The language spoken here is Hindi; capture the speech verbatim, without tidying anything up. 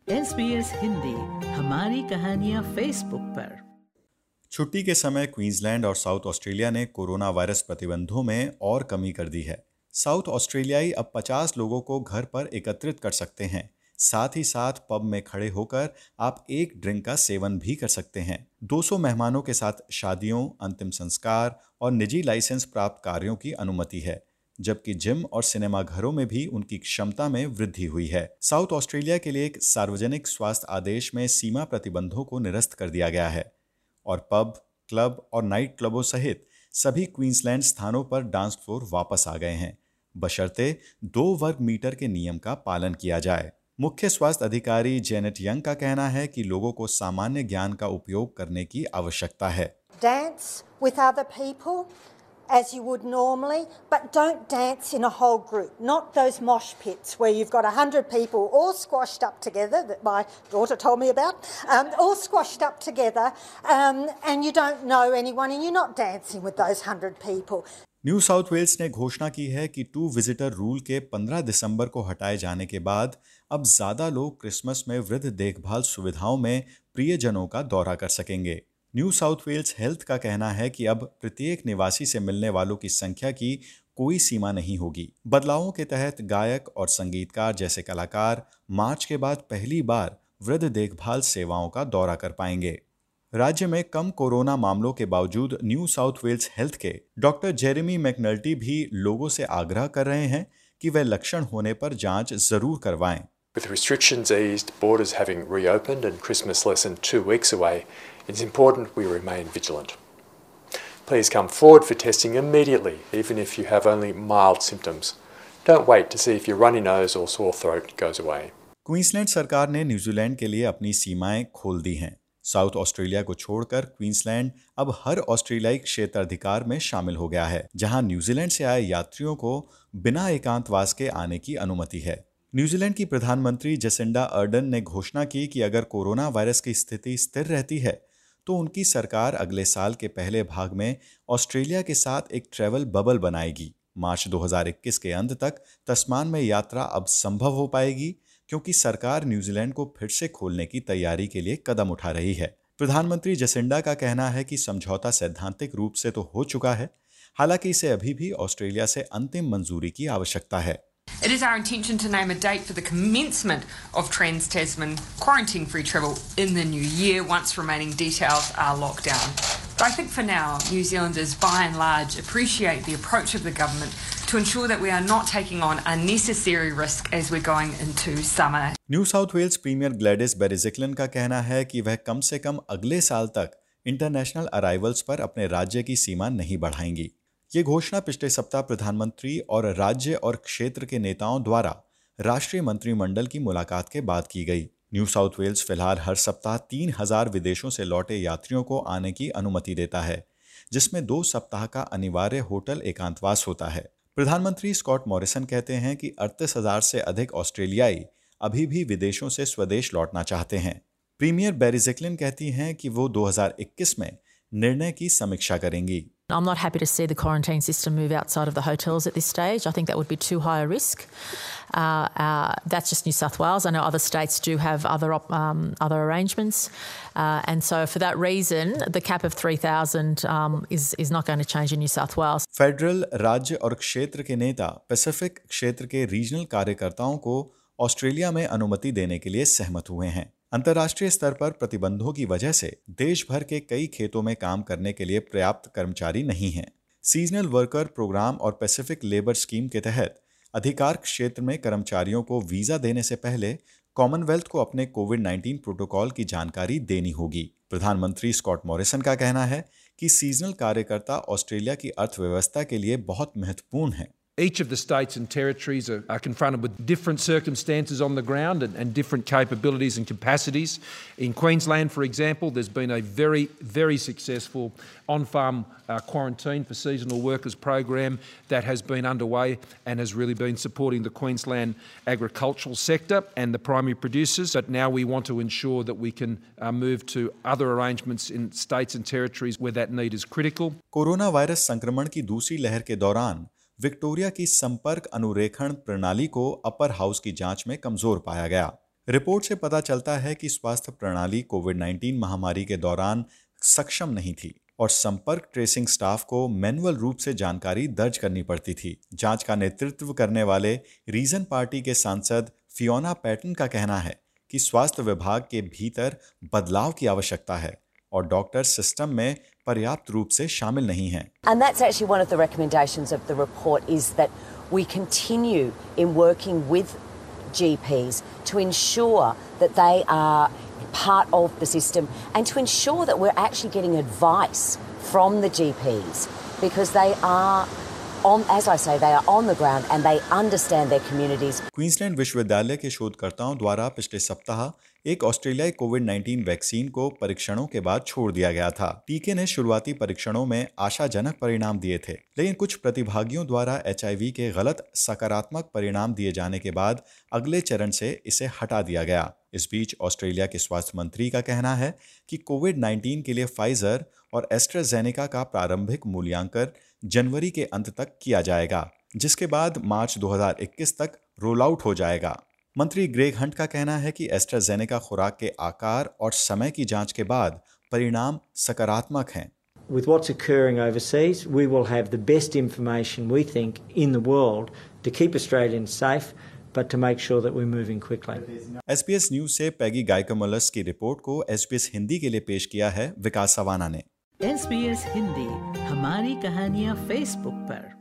एस बी एस हिंदी हमारी कहानियां फेसबुक पर। छुट्टी के समय क्वींसलैंड और साउथ ऑस्ट्रेलिया ने कोरोना वायरस प्रतिबंधों में और कमी कर दी है। साउथ ऑस्ट्रेलियाई अब पचास लोगों को घर पर एकत्रित कर सकते हैं। साथ ही साथ पब में खड़े होकर आप एक ड्रिंक का सेवन भी कर सकते हैं। दो सौ मेहमानों के साथ शादियों, अंतिम संस्कार और निजी लाइसेंस प्राप्त कार्यों की अनुमति है, जबकि जिम और सिनेमा घरों में भी उनकी क्षमता में वृद्धि हुई है। साउथ ऑस्ट्रेलिया के लिए एक सार्वजनिक स्वास्थ्य आदेश में सीमा प्रतिबंधों को निरस्त कर दिया गया है और पब, क्लब और नाइट क्लबों सहित सभी क्वींसलैंड स्थानों पर डांस फ्लोर वापस आ गए हैं, बशर्ते दो वर्ग मीटर के नियम का पालन किया जाए। मुख्य स्वास्थ्य अधिकारी जेनेट यंग का कहना है कि लोगों को सामान्य ज्ञान का उपयोग करने की आवश्यकता है। Dance with other people as you would normally, but don't dance in a whole group, not those mosh pits where you've got a hundred people all squashed up together, that my daughter told me about, um, all squashed up together, um, and you don't know anyone and you're not dancing with those hundred people. New South Wales ने घोषणा की है कि टू विजिटर रूल के पंद्रह दिसंबर को हटाए जाने के बाद अब ज्यादा लोग क्रिसमस में वृद्ध देखभाल सुविधाओं में प्रियजनों का दौरा कर सकेंगे। न्यू साउथ वेल्स हेल्थ का कहना है कि अब प्रत्येक निवासी से मिलने वालों की संख्या की कोई सीमा नहीं होगी। बदलावों के तहत गायक और संगीतकार जैसे कलाकार मार्च के बाद पहली बार वृद्ध देखभाल सेवाओं का दौरा कर पाएंगे। राज्य में कम कोरोना मामलों के बावजूद न्यू साउथ वेल्स हेल्थ के डॉक्टर जेरेमी मैकनल्टी भी लोगों से आग्रह कर रहे हैं कि वे लक्षण होने पर जांच जरूर करवाएं। With restrictions eased, borders having reopened and Christmas less than two weeks away, it's important we remain vigilant. Please come forward for testing immediately, even if you have only mild symptoms. Don't wait to see if your runny nose or sore throat goes away. Queensland सरकार ने न्यूजीलैंड के लिए अपनी सीमाएं खोल दी हैं। साउथ ऑस्ट्रेलिया को छोड़कर क्वींसलैंड अब हर ऑस्ट्रेलियाई क्षेत्राधिकार में शामिल हो गया है, जहां न्यूजीलैंड से आए यात्रियों को बिना एकांतवास के आने की अनुमति है। न्यूजीलैंड की प्रधानमंत्री जेसिंडा अर्डन ने घोषणा की कि अगर कोरोना वायरस की स्थिति स्थिर रहती है तो उनकी सरकार अगले साल के पहले भाग में ऑस्ट्रेलिया के साथ एक ट्रैवल बबल बनाएगी। मार्च दो हज़ार इक्कीस के अंत तक तस्मान में यात्रा अब संभव हो पाएगी, क्योंकि सरकार न्यूजीलैंड को फिर से खोलने की तैयारी के लिए कदम उठा रही है। प्रधानमंत्री जेसिंडा का कहना है कि समझौता सैद्धांतिक रूप से तो हो चुका है, हालांकि इसे अभी भी ऑस्ट्रेलिया से अंतिम मंजूरी की आवश्यकता है। It is our intention to name a date for the commencement of Trans-Tasman quarantine-free travel in the new year, once remaining details are locked down. But I think for now, New Zealanders by and large appreciate the approach of the government to ensure that we are not taking on unnecessary risk as we're going into summer. New South Wales premier Gladys Berejiklian का कहना है कि वह कम से कम अगले साल तक इंटरनेशनल अराइवल्स पर अपने राज्य की सीमा नहीं बढ़ाएंगी। ये घोषणा पिछले सप्ताह प्रधानमंत्री और राज्य और क्षेत्र के नेताओं द्वारा राष्ट्रीय मंत्रिमंडल की मुलाकात के बाद की गई। न्यू साउथ वेल्स फिलहाल हर सप्ताह तीन हजार विदेशों से लौटे यात्रियों को आने की अनुमति देता है, जिसमें दो सप्ताह का अनिवार्य होटल एकांतवास होता है। प्रधानमंत्री स्कॉट मॉरिसन कहते हैं कि अड़तीस हजार से अधिक ऑस्ट्रेलियाई अभी भी विदेशों से स्वदेश लौटना चाहते हैं। प्रीमियर बेरिजिक्लिन कहती हैं कि वो दो हज़ार इक्कीस में निर्णय की समीक्षा करेंगी। I'm not happy to see the quarantine system move outside of the hotels at this stage. I think that would be too high a risk. Uh, uh, that's just New South Wales. I know other states do have other op- um, other arrangements, uh, and so for that reason, the cap of three thousand um, is is not going to change in New South Wales. Federal, राज्य और क्षेत्र के नेता पैसिफिक क्षेत्र के रीजनल कार्यकर्ताओं को ऑस्ट्रेलिया में अनुमति देने के लिए सहमत हुए हैं। अंतर्राष्ट्रीय स्तर पर प्रतिबंधों की वजह से देश भर के कई खेतों में काम करने के लिए पर्याप्त कर्मचारी नहीं हैं। सीजनल वर्कर प्रोग्राम और पैसिफिक लेबर स्कीम के तहत अधिकार क्षेत्र में कर्मचारियों को वीजा देने से पहले कॉमनवेल्थ को अपने कोविड नाइन्टीन प्रोटोकॉल की जानकारी देनी होगी। प्रधानमंत्री स्कॉट मॉरिसन का कहना है कि सीजनल कार्यकर्ता ऑस्ट्रेलिया की अर्थव्यवस्था के लिए बहुत महत्वपूर्ण हैं। Each of the states and territories are, are confronted with different circumstances on the ground and, and different capabilities and capacities. In Queensland, for example, there's been a very, very successful on-farm uh, quarantine for seasonal workers program that has been underway and has really been supporting the Queensland agricultural sector and the primary producers. But now we want to ensure that we can uh, move to other arrangements in states and territories where that need is critical. Corona virus संक्रमण की दूसरी लहर के दौरान विक्टोरिया की संपर्क अनुरेखण प्रणाली को अपर हाउस की जांच में कमजोर पाया गया। रिपोर्ट से पता चलता है कि स्वास्थ्य प्रणाली कोविड नाइन्टीन महामारी के दौरान सक्षम नहीं थी और संपर्क ट्रेसिंग स्टाफ को मैनुअल रूप से जानकारी दर्ज करनी पड़ती थी। जांच का नेतृत्व करने वाले रीजन पार्टी के सांसद फियोना पैटन का कहना है कि स्वास्थ्य विभाग के भीतर बदलाव की आवश्यकता है और डॉक्टर सिस्टम में पर्याप्त रूप से शामिल नहीं हैं। And that's actually one of the recommendations of the report is that we continue in working with G Ps to ensure that they are part of the system and to ensure that we're actually getting advice from the G Ps because they are on, as I say, they are on the ground and they understand their communities. Queensland विश्वविद्यालय के शोधकर्ताओं द्वारा पिछले सप्ताह एक ऑस्ट्रेलियाई कोविड नाइन्टीन वैक्सीन को परीक्षणों के बाद छोड़ दिया गया था। टीके ने शुरुआती परीक्षणों में आशाजनक परिणाम दिए थे, लेकिन कुछ प्रतिभागियों द्वारा एचआईवी के गलत सकारात्मक परिणाम दिए जाने के बाद अगले चरण से इसे हटा दिया गया। इस बीच ऑस्ट्रेलिया के स्वास्थ्य मंत्री का कहना है कि कोविड नाइन्टीन के लिए फाइजर और एस्ट्राजेनेका का प्रारंभिक मूल्यांकन जनवरी के अंत तक किया जाएगा, जिसके बाद मार्च दो हज़ार इक्कीस तक रोल आउट हो जाएगा। मंत्री ग्रेग हंट का कहना है कि एस्ट्राजेनेका खुराक के आकार और समय की जांच के बाद परिणाम सकारात्मक हैं। With what's occurring overseas, we will have the best information we think in the world to keep Australians safe, but to make sure that we're moving quickly. SBS news से पैगी गायकोमोलस की रिपोर्ट को एसबीएस हिंदी के लिए पेश किया है विकास सवाना ने। एसबीएस हिंदी हमारी कहानियां फेसबुक पर।